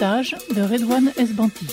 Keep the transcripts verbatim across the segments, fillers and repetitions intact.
reportage de Redouane Esbanti.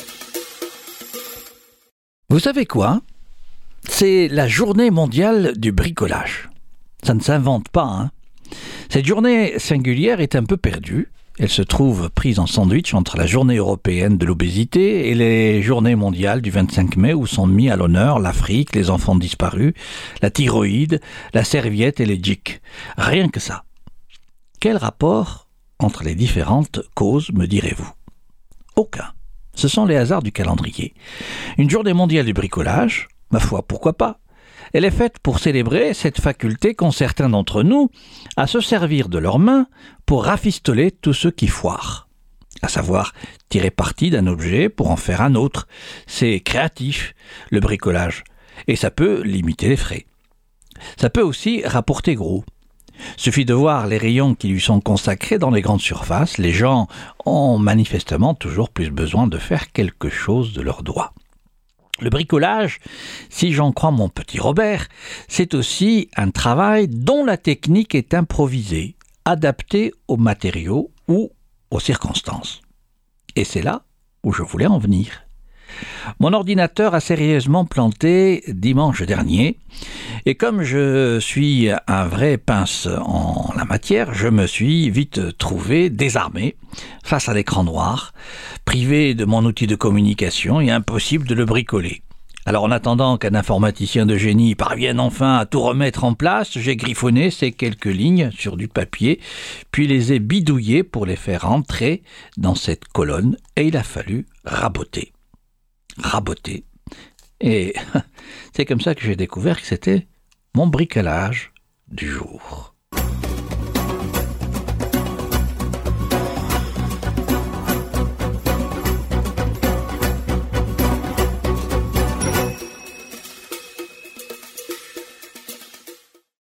Vous savez quoi ? C'est la journée mondiale du bricolage. Ça ne s'invente pas, hein ? Cette journée singulière est un peu perdue. Elle se trouve prise en sandwich entre la journée européenne de l'obésité et les journées mondiales du vingt-cinq mai où sont mis à l'honneur l'Afrique, les enfants disparus, la thyroïde, la serviette et les G I C. Rien que ça. Quel rapport entre les différentes causes, me direz-vous ? Aucun. Ce sont les hasards du calendrier. Une journée mondiale du bricolage, ma foi, pourquoi pas ? Elle est faite pour célébrer cette faculté qu'ont certains d'entre nous à se servir de leurs mains pour rafistoler tous ceux qui foirent. À savoir, tirer parti d'un objet pour en faire un autre. C'est créatif, le bricolage. Et ça peut limiter les frais. Ça peut aussi rapporter gros. Suffit de voir les rayons qui lui sont consacrés dans les grandes surfaces. Les gens ont manifestement toujours plus besoin de faire quelque chose de leurs doigts. Le bricolage, si j'en crois mon petit Robert, c'est aussi un travail dont la technique est improvisée, adaptée aux matériaux ou aux circonstances. Et c'est là où je voulais en venir. Mon ordinateur a sérieusement planté dimanche dernier, et comme je suis un vrai pince en la matière, je me suis vite trouvé désarmé face à l'écran noir, privé de mon outil de communication et impossible de le bricoler. Alors en attendant qu'un informaticien de génie parvienne enfin à tout remettre en place, j'ai griffonné ces quelques lignes sur du papier, puis les ai bidouillées pour les faire entrer dans cette colonne, et il a fallu raboter. Raboter. Et c'est comme ça que j'ai découvert que c'était mon bricolage du jour.